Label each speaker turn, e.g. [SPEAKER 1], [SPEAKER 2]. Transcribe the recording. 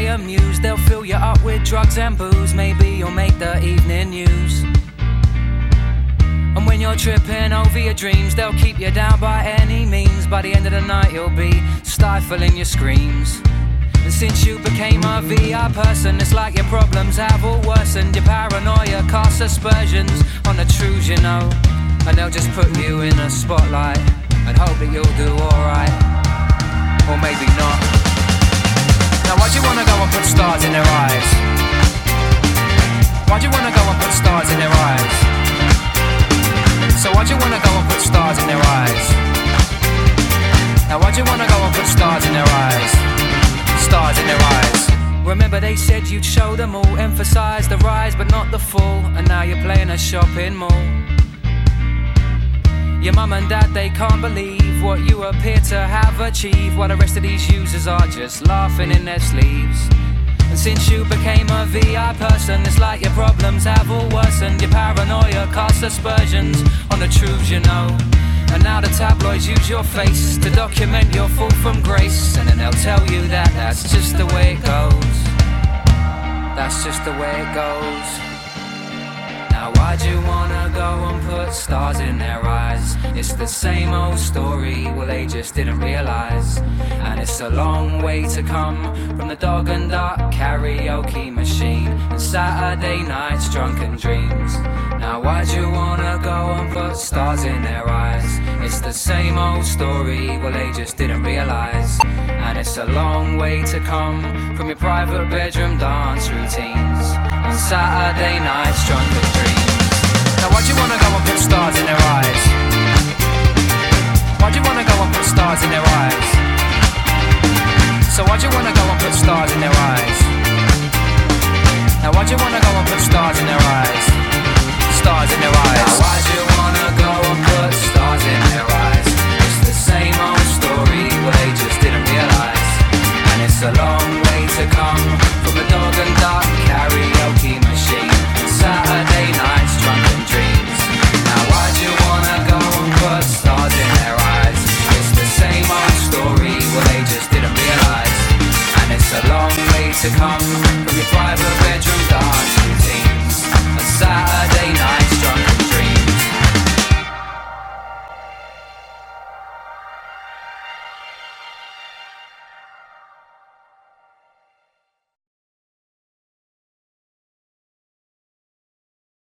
[SPEAKER 1] stay amused. They'll fill you up with drugs and booze. Maybe you'll make the evening news. And when you're tripping over your dreams, they'll keep you down by any means. By the end of the night you'll be stifling your screams. And since you became a VI person, it's like your problems have all worsened. Your paranoia casts aspersions on the truths you know. And they'll just put you in a spotlight and hope that you'll do alright. Or maybe not. Now why'd you wanna go and put stars in their eyes? Why'd you wanna go and put stars in their eyes? So why'd you wanna go and put stars in their eyes? Now why'd you wanna go and put stars in their eyes? Stars in their eyes. Remember they said you'd show them all, emphasize the rise but not the fall. And now you're playing a shopping mall. Your mum and dad, they can't believe what you appear to have achieved, while the rest of these users are just laughing in their sleeves. And since you became a VI person, it's like your problems have all worsened. Your paranoia casts aspersions on the truths you know. And now the tabloids use your face to document your fall from grace. And then they'll tell you that that's just the way it goes. That's just the way it goes. Now why'd you wanna go and put stars in their eyes? It's the same old story, well they just didn't realise. And it's a long way to come from the Dog and Duck karaoke machine and Saturday nights drunken dreams. Now why'd you wanna go and put stars in their eyes? It's the same old story, well they just didn't realise. And it's a long way to come from your private bedroom dance routines and Saturday nights drunken dreams. Now why'd you wanna go and put stars in their eyes? Why'd you wanna go and put stars in their eyes? So why'd you wanna go and put stars in their eyes? Now why'd you wanna go and put stars in their eyes?